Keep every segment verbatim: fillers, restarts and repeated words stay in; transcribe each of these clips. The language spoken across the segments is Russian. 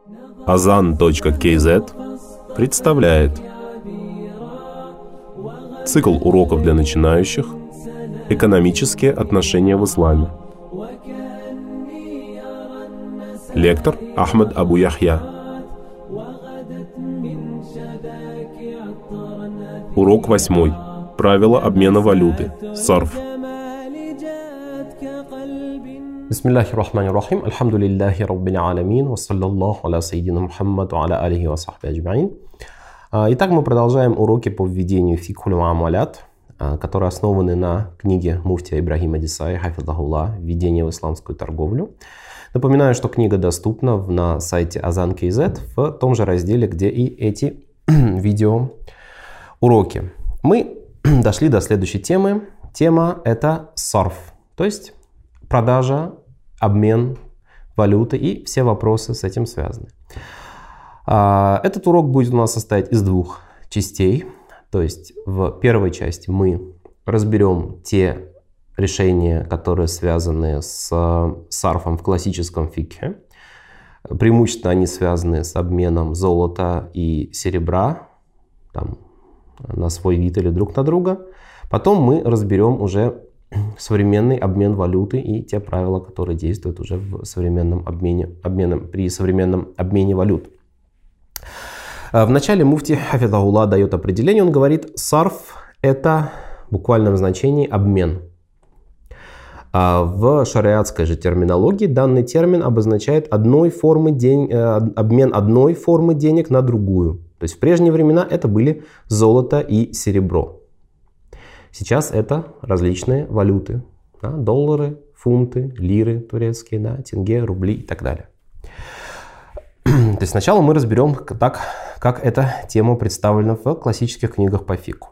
Азан точка кей зет представляет цикл уроков для начинающих «Экономические отношения в исламе». Лектор Ахмад Абу Яхья. Урок восьмой. Правила обмена валюты. Сарф. Бисмиллахи рахмани рахим. Альхамдулиллахи раббил аламин. Ва саллаллаху аля сайидина Мухаммад ва аля алихи ва сахби аджмаин. Итак, мы продолжаем уроки по введению фикхуль муамалят, которые основаны на книге муфтия Ибрагима Десаи, хафизахуллах, «Введение в исламскую торговлю». Напоминаю, что книга доступна на сайте Азан точка кей зет в том же разделе, где и эти видео уроки. Мы дошли до следующей темы. Тема — это сарф, то есть продажа, обмен валюты и все вопросы с этим связаны. Этот урок будет у нас состоять из двух частей. То есть в первой части мы разберем те решения, которые связаны с сарфом в классическом фикхе. Преимущественно они связаны с обменом золота и серебра там, на свой вид или друг на друга. Потом мы разберем уже современный обмен валюты и те правила, которые действуют уже в современном обмене, обменом, при современном обмене валют. В начале муфти хафизахуллах дает определение. Он говорит, сарф — это в буквальном значении обмен. В шариатской же терминологии данный термин обозначает одной формы день, обмен одной формы денег на другую. То есть в прежние времена это были золото и серебро. Сейчас это различные валюты. Да, доллары, фунты, лиры турецкие, да, тенге, рубли и так далее. То есть сначала мы разберем, так, как эта тема представлена в классических книгах по фикху.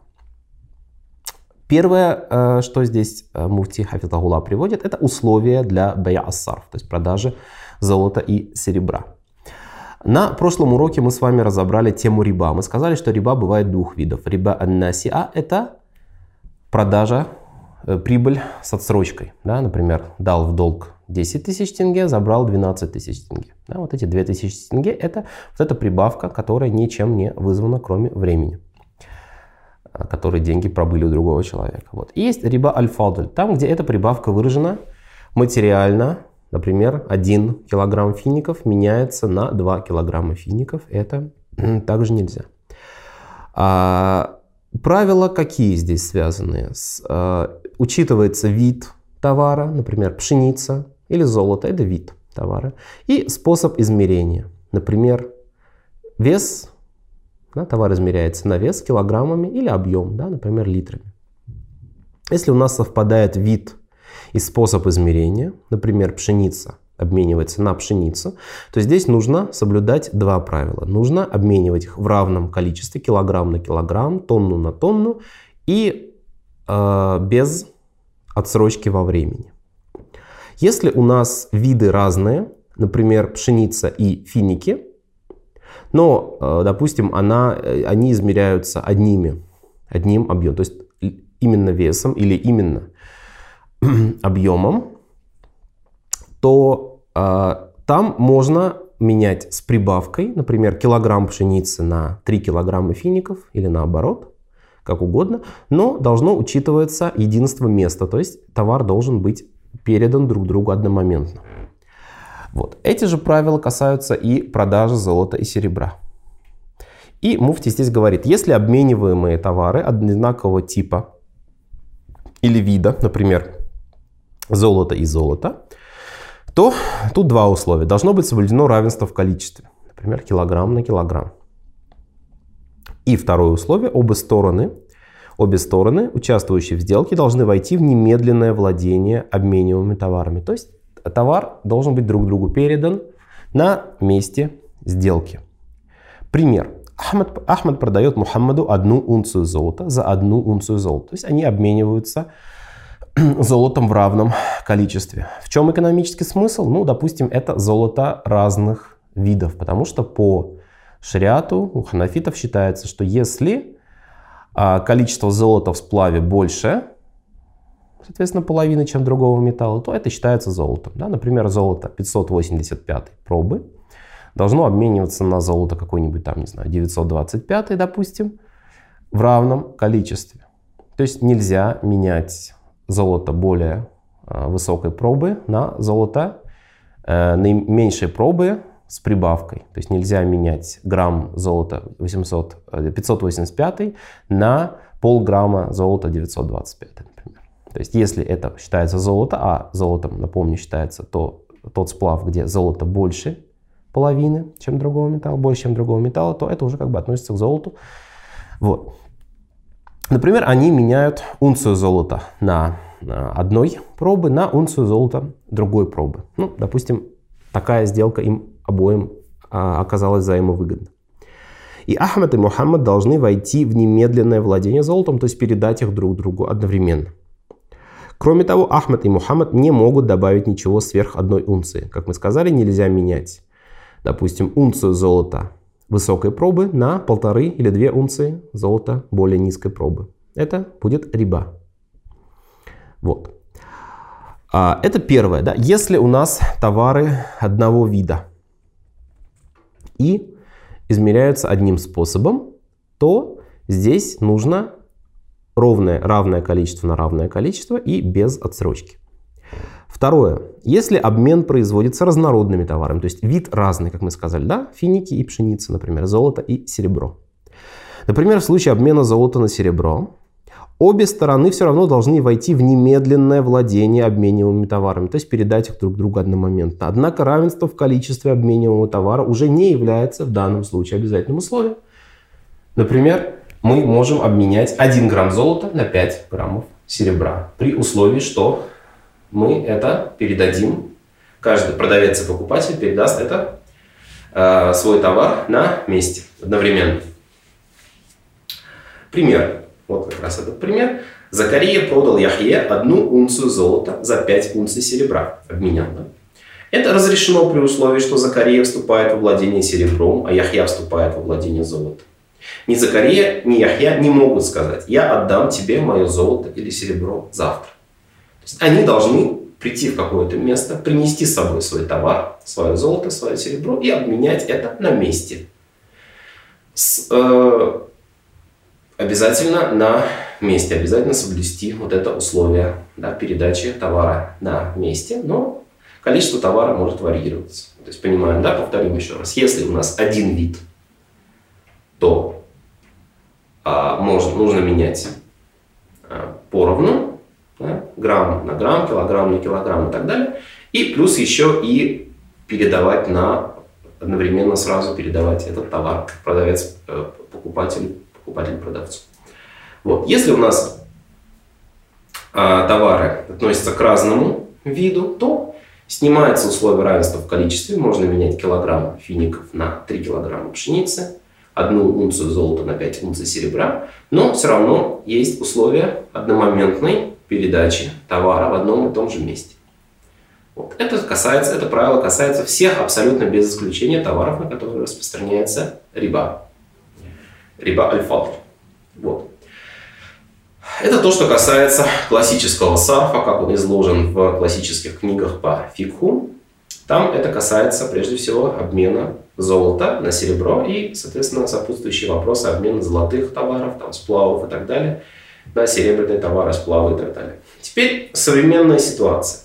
Первое, что здесь муфти хафизахуллах приводит, это условия для бая ас-сарф, то есть продажи золота и серебра. На прошлом уроке мы с вами разобрали тему риба. Мы сказали, что риба бывает двух видов. Риба ан-насиа — это продажа, прибыль с отсрочкой. Да, например, дал в долг десять тысяч тенге, забрал двенадцать тысяч тенге. Да, вот эти две тысячи тенге — это вот эта прибавка, которая ничем не вызвана, кроме времени, которые деньги пробыли у другого человека. Вот. И есть риба аль-фадль, там, где эта прибавка выражена материально. Например, один килограмм фиников меняется на два килограмма фиников. Это также нельзя. А, правила какие здесь связаны? С, а, учитывается вид товара, например, пшеница или золото. Это вид товара. И способ измерения. Например, вес. Да, товар измеряется на вес килограммами или объем, да, например, литрами. Если у нас совпадает вид и способ измерения, например, пшеница обменивается на пшеницу, то здесь нужно соблюдать два правила. Нужно обменивать их в равном количестве, килограмм на килограмм, тонну на тонну и э, без отсрочки во времени. Если у нас виды разные, например, пшеница и финики, но, допустим, она, они измеряются одними, одним объемом, то есть именно весом или именно объемом, то э, там можно менять с прибавкой, например, килограмм пшеницы на три килограмма фиников или наоборот, как угодно, но должно учитываться единство места, то есть товар должен быть передан друг другу одномоментно. Вот. Эти же правила касаются и продажи золота и серебра. И муфти здесь говорит, если обмениваемые товары одинакового типа или вида, например, золото и золото, то тут два условия. Должно быть соблюдено равенство в количестве, например, килограмм на килограмм. И второе условие, обе стороны, обе стороны, участвующие в сделке, должны войти в немедленное владение обмениваемыми товарами. То есть товар должен быть друг другу передан на месте сделки. Пример. Ахмад, Ахмад продает Мухаммаду одну унцию золота за одну унцию золота. То есть они обмениваются золотом в равном количестве. В чем экономический смысл? Ну, допустим, это золото разных видов. Потому что по шариату у ханафитов считается, что если а, количество золота в сплаве больше, соответственно, половины, чем другого металла, то это считается золотом. Да? Например, золото пятьсот восемьдесят пятой пробы должно обмениваться на золото какой-нибудь там, не знаю, девятьсот двадцать пять, допустим, в равном количестве. То есть нельзя менять золото более э, высокой пробы на золото э, наименьшей пробы с прибавкой. То есть нельзя менять грамм золота восемьсот, пятьсот восемьдесят пять на полграмма золота девятьсот двадцать пять, например. То есть если это считается золото, а золотом, напомню, считается то, тот сплав, где золото больше половины, чем другого металла, больше, чем другого металла, то это уже как бы относится к золоту. Вот. Например, они меняют унцию золота на одной пробы на унцию золота другой пробы. Ну, допустим, такая сделка им обоим а, оказалась взаимовыгодна. И Ахмад и Мухаммад должны войти в немедленное владение золотом, то есть передать их друг другу одновременно. Кроме того, Ахмад и Мухаммад не могут добавить ничего сверх одной унции. Как мы сказали, нельзя менять, допустим, унцию золота высокой пробы на полторы или две унции золота более низкой пробы. Это будет риба. Вот. А, это первое. Да? Если у нас товары одного вида и измеряются одним способом, то здесь нужно ровное, равное количество на равное количество и без отсрочки. Второе. Если обмен производится разнородными товарами, то есть вид разный, как мы сказали, да, финики и пшеница, например, золото и серебро. Например, в случае обмена золота на серебро, обе стороны все равно должны войти в немедленное владение обмениваемыми товарами, то есть передать их друг другу одномоментно. Однако равенство в количестве обмениваемого товара уже не является в данном случае обязательным условием. Например, мы можем обменять один грамм золота на пять граммов серебра при условии, что мы это передадим, каждый продавец и покупатель передаст это, э, свой товар на месте одновременно. Пример. Вот как раз этот пример. Закария продал Яхье одну унцию золота за пять унций серебра. Обменял, да? Это разрешено при условии, что Закария вступает во владение серебром, а Яхья вступает во владение золотом. Ни Закария, ни Яхья не могут сказать: я отдам тебе мое золото или серебро завтра. То есть они должны прийти в какое-то место, принести с собой свой товар, свое золото, свое серебро и обменять это на месте. С, э, обязательно на месте, обязательно соблюсти вот это условие, да, передачи товара на месте, но количество товара может варьироваться. То есть понимаем, да, повторим еще раз, если у нас один вид, то а, можно, нужно менять а, поровну, да, грамм на грамм, килограмм на килограмм и так далее. И плюс еще и передавать на, одновременно сразу передавать этот товар продавец э, покупателю, покупатель продавцу. Вот. Если у нас э, товары относятся к разному виду, то снимается условие равенства в количестве. Можно менять килограмм фиников на три килограмма пшеницы, одну унцию золота на пять унций серебра, но все равно есть условие одномоментной передачи товара в одном и том же месте. Вот. Это касается, это правило касается всех абсолютно без исключения товаров, на которые распространяется риба. Риба аль-фадл. Вот. Это то, что касается классического сарфа, как он изложен в классических книгах по фикху. Там это касается прежде всего обмена золота на серебро и, соответственно, сопутствующие вопросы обмена золотых товаров, там, сплавов и так далее, на серебряные товары, сплавы и так далее. Теперь современная ситуация.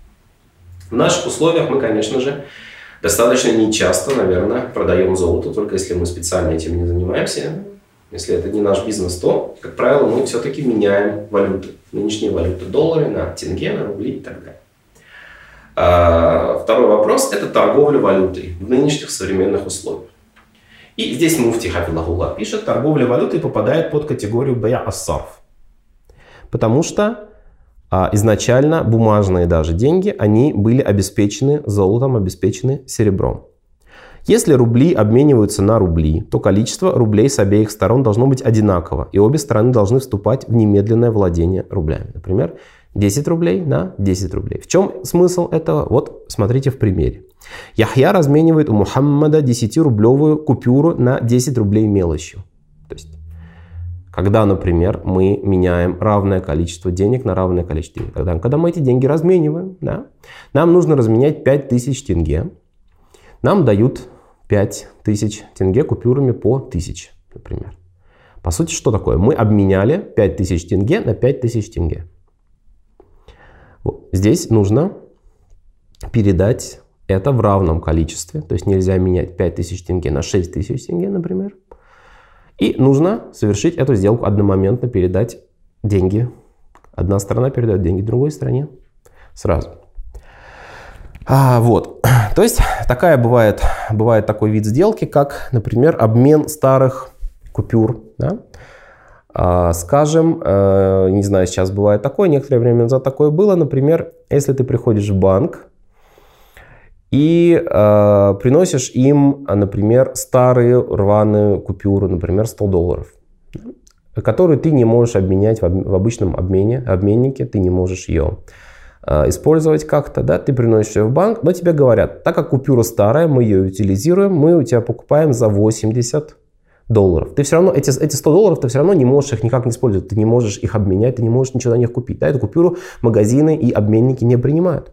В наших условиях мы, конечно же, достаточно нечасто, наверное, продаем золото, только если мы специально этим не занимаемся. Если это не наш бизнес, то, как правило, мы все-таки меняем валюты. Нынешние валюты доллары на тенге, на рубли и так далее. А, второй вопрос – это торговля валютой в нынешних современных условиях. И здесь муфти хафизахуллах пишет, торговля валютой попадает под категорию бая ас-сарф. Потому что а, изначально бумажные даже деньги, они были обеспечены золотом, обеспечены серебром. Если рубли обмениваются на рубли, то количество рублей с обеих сторон должно быть одинаково, и обе стороны должны вступать в немедленное владение рублями. Например, десять рублей на десять рублей. В чем смысл этого? Вот смотрите в примере. Яхья разменивает у Мухаммада десятирублевую купюру на десять рублей мелочью. То есть, когда, например, мы меняем равное количество денег на равное количество денег. Когда, когда мы эти деньги размениваем, да, нам нужно разменять пять тысяч тенге. Нам дают пять тысяч тенге купюрами по тысяче, например. По сути, что такое? Мы обменяли пять тысяч тенге на пять тысяч тенге. Вот. Здесь нужно передать это в равном количестве. То есть нельзя менять пять тысяч тенге на шесть тысяч тенге, например. И нужно совершить эту сделку одномоментно, передать деньги. Одна сторона передает деньги другой стороне сразу. А, вот. То есть такая бывает, бывает такой вид сделки, как, например, обмен старых купюр. Да? А, скажем, э, не знаю, сейчас бывает такое, некоторое время назад такое было. Например, если ты приходишь в банк и э, приносишь им, например, старые рваные купюры, например, сто долларов, которую ты не можешь обменять в, об, в обычном обмене, обменнике, ты не можешь ее э, использовать как-то, да, ты приносишь ее в банк, но тебе говорят, так как купюра старая, мы ее утилизируем, мы у тебя покупаем за восемьдесят долларов. Ты все равно, эти, эти сто долларов, ты все равно не можешь их никак не использовать, ты не можешь их обменять, ты не можешь ничего на них купить. Да, эту купюру магазины и обменники не принимают.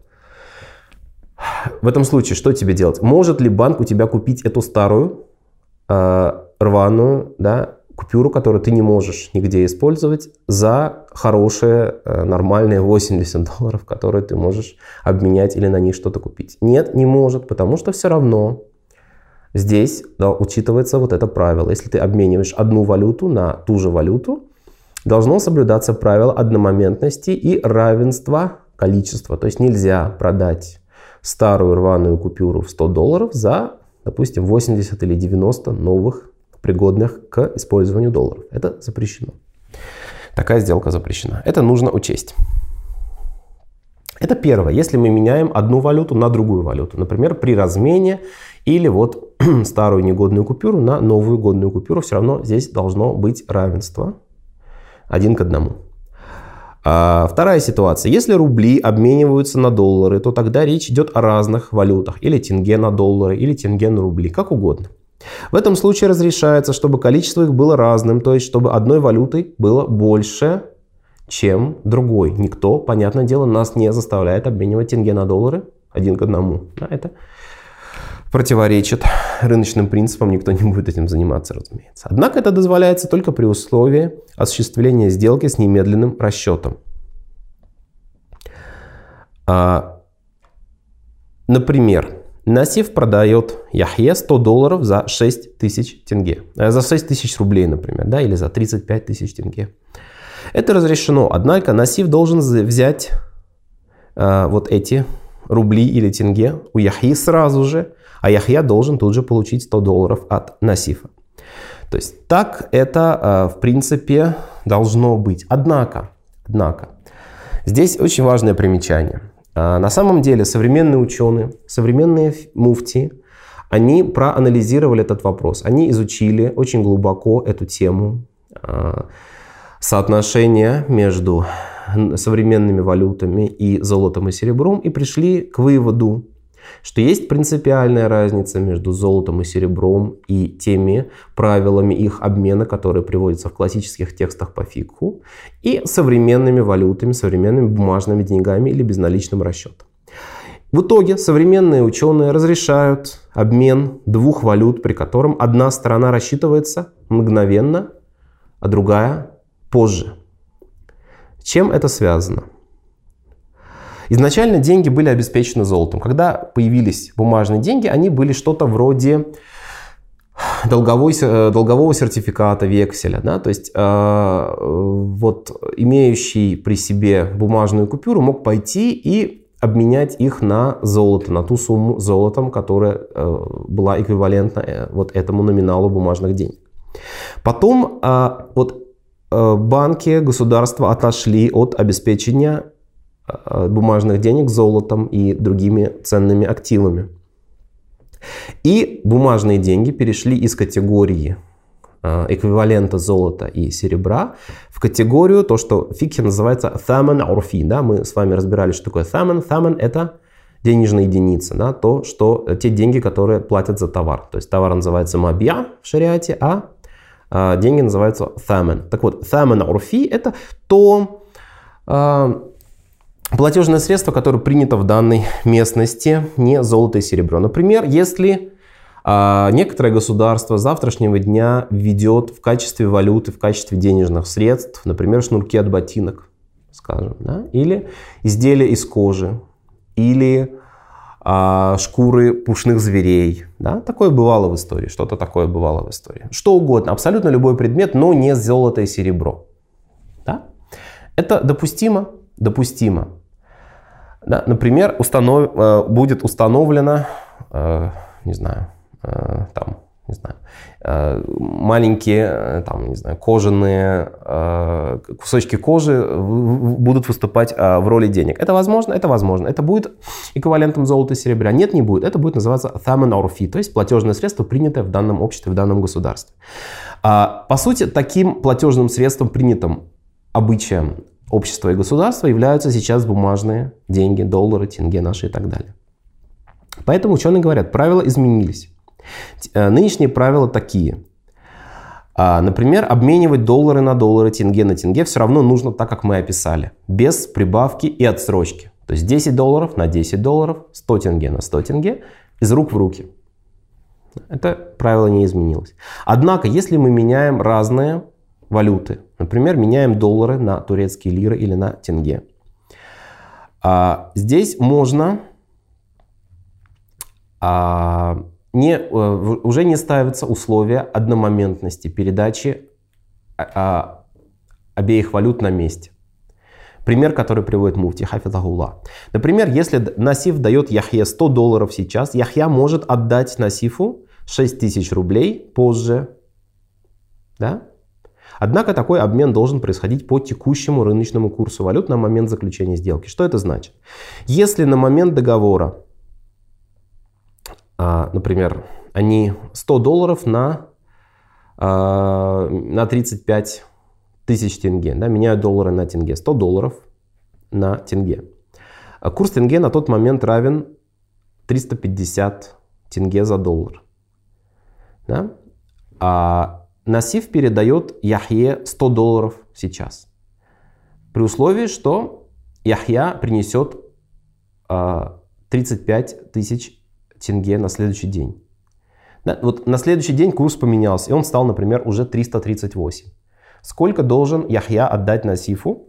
В этом случае что тебе делать? Может ли банк у тебя купить эту старую, э, рваную, да, купюру, которую ты не можешь нигде использовать, за хорошие, э, нормальные восемьдесят долларов, которые ты можешь обменять или на них что-то купить? Нет, не может, потому что все равно здесь, да, учитывается вот это правило. Если ты обмениваешь одну валюту на ту же валюту, должно соблюдаться правило одномоментности и равенства количества. То есть нельзя продать старую рваную купюру в сто долларов за, допустим, восемьдесят или девяносто новых, пригодных к использованию долларов. Это запрещено. Такая сделка запрещена. Это нужно учесть. Это первое. Если мы меняем одну валюту на другую валюту. Например, при размене или вот старую негодную купюру на новую годную купюру. Все равно здесь должно быть равенство один к одному. А вторая ситуация. Если рубли обмениваются на доллары, то тогда речь идет о разных валютах. Или тенге на доллары, или тенге на рубли. Как угодно. В этом случае разрешается, чтобы количество их было разным. То есть, чтобы одной валюты было больше, чем другой. Никто, понятное дело, нас не заставляет обменивать тенге на доллары один к одному. Да, это противоречит рыночным принципам, никто не будет этим заниматься, разумеется. Однако это дозволяется только при условии осуществления сделки с немедленным расчетом. А, например, Насиф продает Яхье сто долларов за шесть тысяч тенге. За шесть тысяч рублей, например, да, или за тридцать пять тысяч тенге. Это разрешено, однако Насиф должен взять а, вот эти рубли или тенге у Яхьи сразу же, а Яхья должен тут же получить сто долларов от Насифа. То есть так это, в принципе, должно быть. Однако, однако, здесь очень важное примечание. На самом деле современные ученые, современные муфтии, они проанализировали этот вопрос. Они изучили очень глубоко эту тему соотношения между современными валютами и золотом и серебром и пришли к выводу, что есть принципиальная разница между золотом и серебром и теми правилами их обмена, которые приводятся в классических текстах по фикху, и современными валютами, современными бумажными деньгами или безналичным расчетом. В итоге современные ученые разрешают обмен двух валют, при котором одна сторона рассчитывается мгновенно, а другая позже. С чем это связано? Изначально деньги были обеспечены золотом. Когда появились бумажные деньги, они были что-то вроде долговой, долгового сертификата, векселя. Да? То есть э, вот, имеющий при себе бумажную купюру мог пойти и обменять их на золото, на ту сумму золотом, которая э, была эквивалентна э, вот этому номиналу бумажных денег. Потом э, вот, э, банки, государства отошли от обеспечения бумажных денег золотом и другими ценными активами. И бумажные деньги перешли из категории эквивалента золота и серебра в категорию, то, что в фикхе называется thaman урфи. Да? Мы с вами разбирали, что такое thaman. Thaman — это денежная единица, да? То, что, те деньги, которые платят за товар. То есть товар называется мабья в шариате, а, а деньги называются thaman. Так вот, thaman урфи — это то а, платежное средство, которое принято в данной местности, не золото и серебро. Например, если А некоторое государство с завтрашнего дня введет в качестве валюты, в качестве денежных средств, например, шнурки от ботинок, скажем, да? Или изделия из кожи, или а, шкуры пушных зверей. Да? Такое бывало в истории, что-то такое бывало в истории. Что угодно, абсолютно любой предмет, но не золото и серебро. Да? Это допустимо? Допустимо. Да? Например, установ... будет установлено, э, не знаю, э, там, не знаю, э, маленькие, там, не знаю, кожаные э, кусочки кожи будут выступать э, в роли денег. Это возможно? Это возможно. Это будет эквивалентом золота и серебра? Нет, не будет. Это будет называться thaman урфи, то есть платежное средство, принятое в данном обществе, в данном государстве. А, по сути, таким платежным средством, принятым обычаем общества и государства, являются сейчас бумажные деньги, доллары, тенге наши и так далее. Поэтому ученые говорят, правила изменились. Нынешние правила такие. Например, обменивать доллары на доллары, тенге на тенге все равно нужно так, как мы описали. Без прибавки и отсрочки. То есть десять долларов на десять долларов, сто тенге на сто тенге, из рук в руки. Это правило не изменилось. Однако, если мы меняем разные валюты, например, меняем доллары на турецкие лиры или на тенге, здесь можно... Не, уже не ставятся условия одномоментности передачи а, обеих валют на месте. Пример, который приводит муфти хафизахуллах. Например, если Насиф дает Яхье сто долларов сейчас, Яхья может отдать Насифу шесть тысяч рублей позже. Да? Однако такой обмен должен происходить по текущему рыночному курсу валют на момент заключения сделки. Что это значит? Если на момент договора, например, они сто долларов на, на тридцать пять тысяч тенге, да, меняют доллары на тенге, сто долларов на тенге. Курс тенге на тот момент равен триста пятьдесят тенге за доллар. Да? А Насиф передает Яхье сто долларов сейчас. При условии, что Яхья принесет тридцать пять тысяч тенге на следующий день. Да, вот на следующий день курс поменялся, и он стал, например, уже триста тридцать восемь. Сколько должен Яхья отдать Насифу?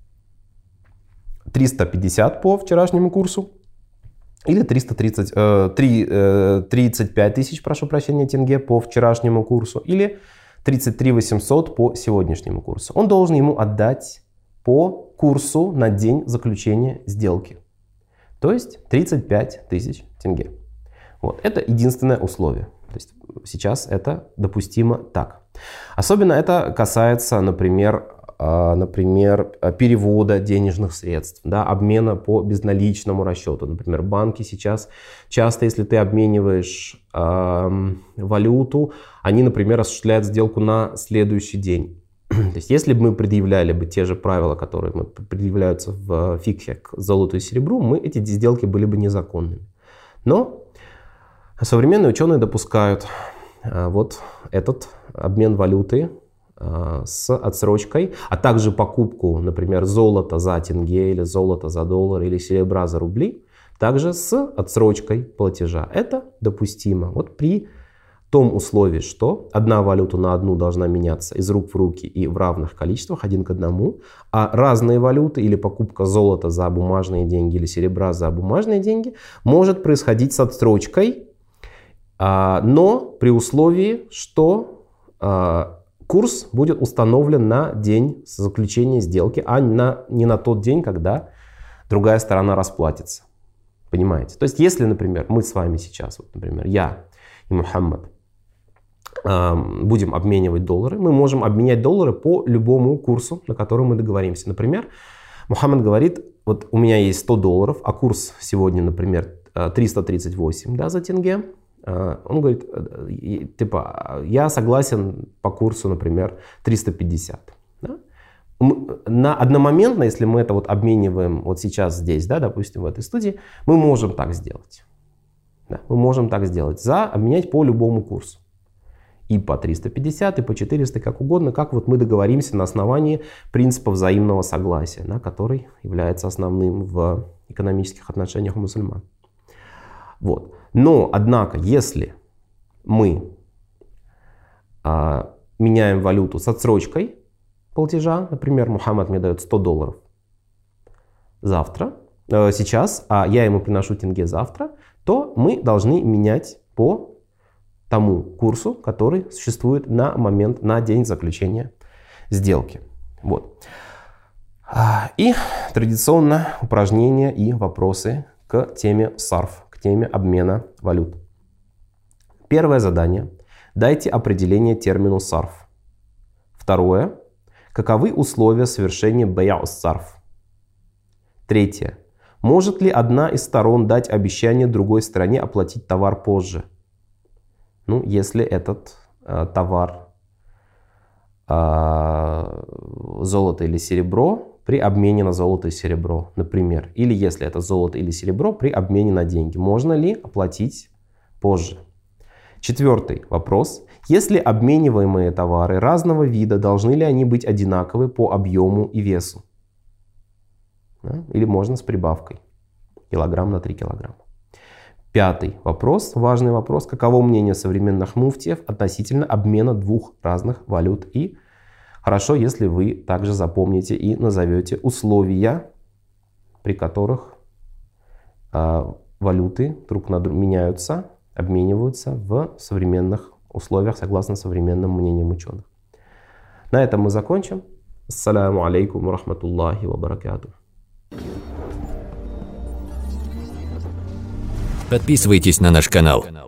триста пятьдесят по вчерашнему курсу или триста тридцать, э, три, э, тридцать пять тысяч, прошу прощения, тенге по вчерашнему курсу или тридцать три восемьсот по сегодняшнему курсу. Он должен ему отдать по курсу на день заключения сделки. То есть тридцать пять тысяч тенге. Вот. Это единственное условие. То есть сейчас это допустимо так. Особенно это касается, например, например перевода денежных средств, да, обмена по безналичному расчету. Например, банки сейчас часто, если ты обмениваешь э, валюту, они, например, осуществляют сделку на следующий день. То есть если бы мы предъявляли бы те же правила, которые мы предъявляются в фикхе к золоту и серебру, мы, эти сделки были бы незаконными. Но современные ученые допускают а, вот этот обмен валюты а, с отсрочкой, а также покупку, например, золота за тенге или золота за доллар или серебра за рубли, также с отсрочкой платежа. Это допустимо. Вот при том условии, что одна валюта на одну должна меняться из рук в руки и в равных количествах, один к одному, а разные валюты или покупка золота за бумажные деньги или серебра за бумажные деньги может происходить с отсрочкой, но при условии, что курс будет установлен на день заключения сделки, а на, не на тот день, когда другая сторона расплатится. Понимаете? То есть, если, например, мы с вами сейчас, вот, например, я и Мухаммад, будем обменивать доллары, мы можем обменять доллары по любому курсу, на котором мы договоримся. Например, Мухаммад говорит, вот у меня есть сто долларов, а курс сегодня, например, триста тридцать восемь, да, за тенге. Он говорит, типа, я согласен по курсу, например, триста пятьдесят. Да? На одномоментно, если мы это вот обмениваем вот сейчас здесь, да, допустим, в этой студии, мы можем так сделать. Да, мы можем так сделать, за обменять по любому курсу. И по триста пятьдесят, и по четыреста, как угодно, как вот мы договоримся на основании принципа взаимного согласия, да, который является основным в экономических отношениях у мусульман. Вот. Но, однако, если мы а, меняем валюту с отсрочкой платежа, например, Мухаммад мне дает сто долларов завтра, э, сейчас, а я ему приношу тенге завтра, то мы должны менять по тому курсу, который существует на момент, на день заключения сделки. Вот. И традиционно упражнения и вопросы к теме сарф, к теме обмена валют. Первое задание. Дайте определение термину сарф. Второе. Каковы условия совершения бая-ус-сарф? Третье. Может ли одна из сторон дать обещание другой стороне оплатить товар позже? Ну, если этот э, товар э, золото или серебро при обмене на золото и серебро, например. Или если это золото или серебро при обмене на деньги. Можно ли оплатить позже? Четвертый вопрос. Если обмениваемые товары разного вида, должны ли они быть одинаковы по объему и весу? Да? Или можно с прибавкой? Килограмм на три килограмма. Пятый вопрос, важный вопрос. Каково мнение современных муфтиев относительно обмена двух разных валют? И хорошо, если вы также запомните и назовете условия, при которых э, валюты друг на друга меняются, обмениваются в современных условиях, согласно современным мнениям ученых. На этом мы закончим. Ассаляму алейкум ва рахматуллахи ва баракатух. Подписывайтесь на наш канал.